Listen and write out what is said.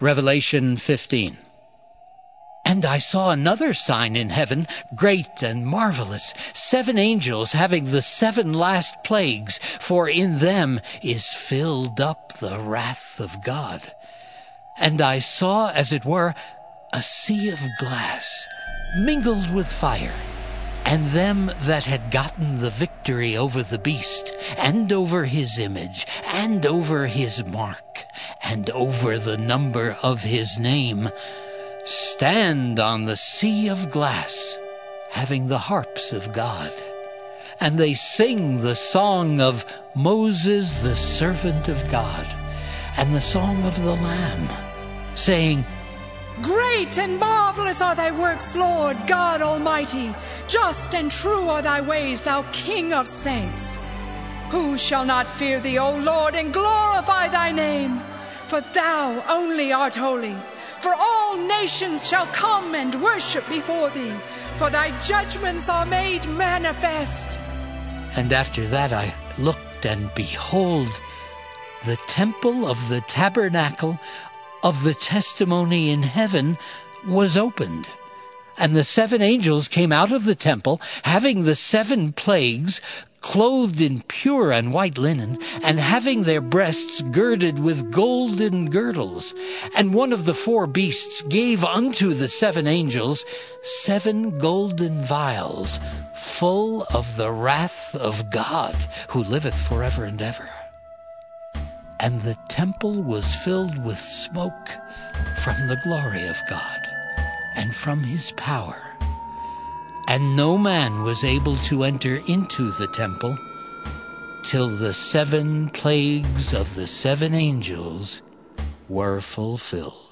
Revelation 15. And I saw another sign in heaven, great and marvelous, 7 angels having the 7 last plagues, for in them is filled up the wrath of God. And I saw, as it were, a sea of glass, mingled with fire, and them that had gotten the victory over the beast, and over his image, and over his mark, and over the number of his name, stand on the sea of glass, having the harps of God. And they sing the song of Moses, the servant of God, and the song of the Lamb, saying, Great and marvelous are thy works, Lord God Almighty. Just and true are thy ways, thou King of saints. Who shall not fear thee, O Lord, and glorify thy name? For thou only art holy. For all nations shall come and worship before thee, for thy judgments are made manifest. And after that I looked, and behold, the temple of the tabernacle of the testimony in heaven was opened. And the 7 angels came out of the temple, having the 7 plagues, clothed in pure and white linen, and having their breasts girded with golden girdles. And one of the 4 beasts gave unto the 7 angels 7 golden vials, full of the wrath of God, who liveth forever and ever. And the temple was filled with smoke from the glory of God, and from his power. And no man was able to enter into the temple till the 7 plagues of the 7 angels were fulfilled.